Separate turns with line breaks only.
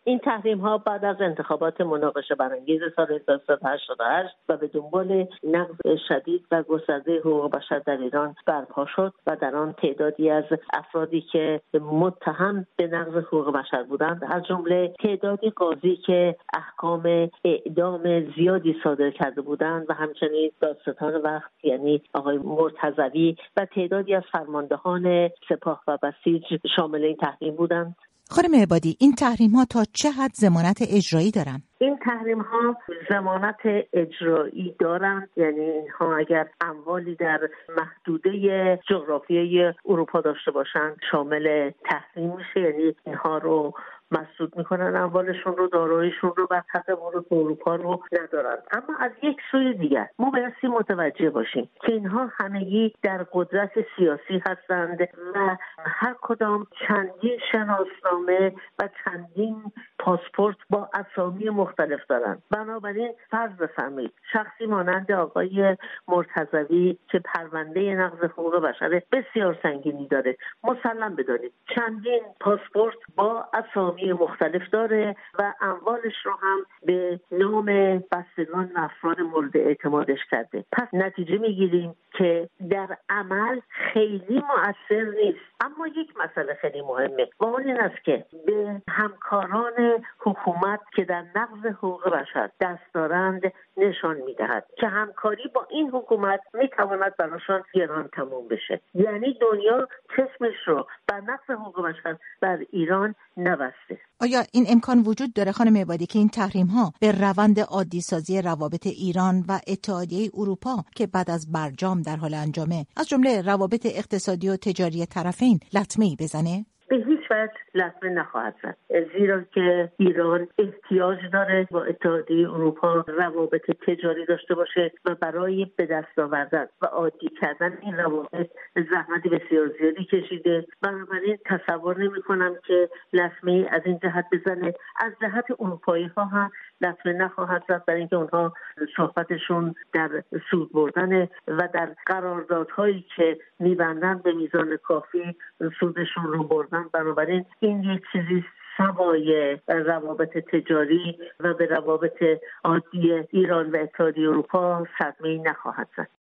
این تحریم ها بعد از انتخابات مناقشه برانگیز سال 1388 و به دنبال نقض شدید و گسترده حقوق بشر در ایران برپا شد و در آن تعدادی از افرادی که متهم به نقض حقوق بشر بودند، از جمله تعدادی قاضی که احکام اعدام زیادی صادر کرده بودند و همچنین دادستان وقت یعنی آقای مرتضوی و تعدادی از فرماندهان سپاه و بسیج شامل این تحریم بودند.
خانم عبادی، این تحریم ها تا چه حد ضمانت اجرایی دارن؟
این تحریم ها ضمانت اجرایی دارند، یعنی اینها اگر اموالی در محدوده جغرافیایی اروپا داشته باشند شامل تحریم میشه، یعنی اینها رو مسدود میکنن، اموالشون رو، داراییشون رو، بر حق ورود به اروپا رو ندارن. اما از یک سوی دیگر ما بایستی متوجه باشیم که اینها همگی در قدرت سیاسی هستند و هر کدام چندین شناسنامه و چندین پاسپورت با اسامی مختلف دارند. بنابراین فرض بفرمایید شخصی مانند آقای مرتضوی که پرونده نقض حقوق بشر بسیار سنگینی داره، مسلم بدانید چندین پاسپورت با اسامی مختلف داره و اموالش رو هم به نام بستگان و افراد مورد اعتمادش کرده. پس نتیجه میگیریم که در عمل خیلی مؤثر نیست. اما یک مسئله خیلی مهمه و اون این است که به همکاران حکومت که در نقض حقوق بشر دست دارند نشان میدهد که همکاری با این حکومت میتواند براشان گران تموم بشه. یعنی دنیا چشمش رو بر نقض حقوق بشر در ایران نبسته.
آیا این امکان وجود داره خانم عبادی که این تحریم ها به روند عادی سازی روابط ایران و اتحادیه اروپا که بعد از برجام در حال انجامه از جمله روابط اقتصادی و تجاری طرفین لطمه‌ای بزنه؟
به هیچ وجه لطمه نخواهد زد، زیرا که ایران احتیاج داره با اتحادیه اروپا روابط تجاری داشته باشه و برای به دست آوردن و عادی کردن این روابط زحمت بسیار زیادی کشیده. بنابراین تصور نمی کنم که لطمه از این جهت بزنه. از جهت اروپایی ها هم لطمه نخواهد زد، برای اینکه اونها صحبتشون در سود بردن و در قراردادهایی که میبندن به میزان کافی سودشون رو بردن. بنابراین این یک چیزی سوای روابط تجاری و به روابط عادی ایران و اتحادیه اروپا صدمه‌ای نخواهد زد.